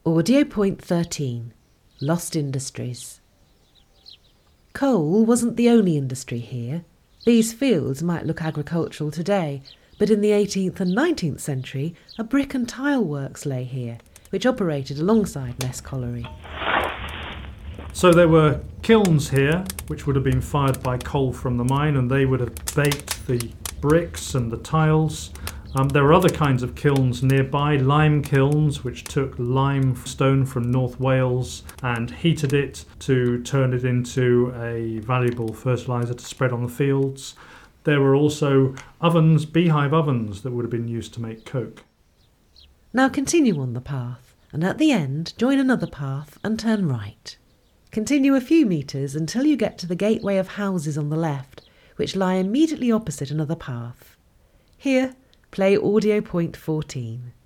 Audio Point 13. Lost Industries. Coal wasn't the only industry here. These fields might look agricultural today, but in the 18th and 19th century, a brick and tile works lay here, which operated alongside Ness Colliery. So there were kilns here, which would have been fired by coal from the mine, and they would have baked the bricks and the tiles. There were other kinds of kilns nearby, lime kilns, which took limestone from North Wales and heated it to turn it into a valuable fertiliser to spread on the fields. There were also ovens, beehive ovens, that would have been used to make coke. Now continue on the path, and at the end join another path and turn right. Continue a few metres until you get to the gateway of houses on the left, which lie immediately opposite another path. Here, play Audio Point 14.